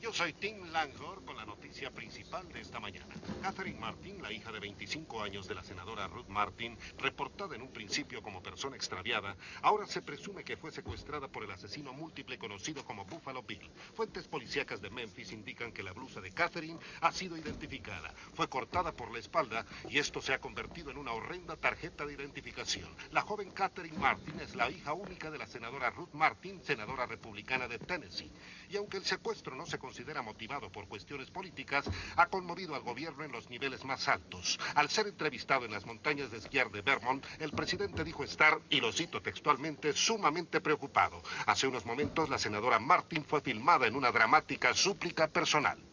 Yo soy Tim Langhor con la noticia principal de esta mañana. Catherine Martin, la hija de 25 años de la senadora Ruth Martin, reportada en un principio como persona extraviada, ahora se presume que fue secuestrada por el asesino múltiple conocido como Buffalo Bill. Fuentes policíacas de Memphis indican que la blusa de Catherine ha sido identificada. Fue cortada por la espalda y esto se ha convertido en una horrenda tarjeta de identificación. La joven Catherine Martin es la hija única de la senadora Ruth Martin, senadora republicana de Tennessee. Y aunque el secuestro no se considera motivado por cuestiones políticas, ha conmovido al gobierno en los niveles más altos. Al ser entrevistado en las montañas de esquiar de Vermont, el presidente dijo estar, y lo cito textualmente, sumamente preocupado. Hace unos momentos, la senadora Martin fue filmada en una dramática súplica personal.